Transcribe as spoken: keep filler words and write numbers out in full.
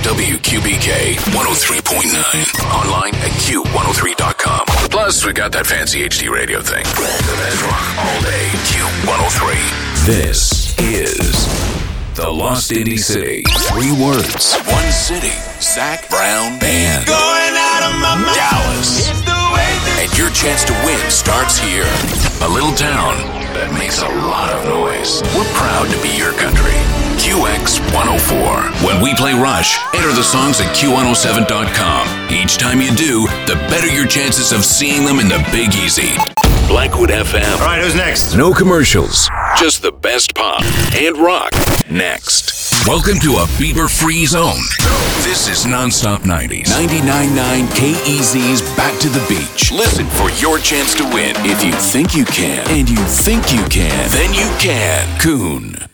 W Q B K one oh three point nine. Online at Q one oh three dot com. Plus, we got that fancy H D radio thing. The best rock all day. Q one oh three. This is the Lost Indie City. Three words. One city. Zach Brown Band. Going out of my mind. Dallas. It's the way that And your chance to win starts here. A little town that makes a lot of noise. We're proud to be your country. Q X one oh four. When we play Rush, enter the songs at Q one oh seven dot com. Each time you do, the better your chances of seeing them in the Big Easy. Blackwood F M. All right, who's next? No commercials. Just the best pop and rock. Next. Welcome to a Bieber-free zone. This is Nonstop nineties. ninety-nine point nine K E Z's Back to the Beach. Listen for your chance to win. If you think you can, and you think you can, then you can. Coon.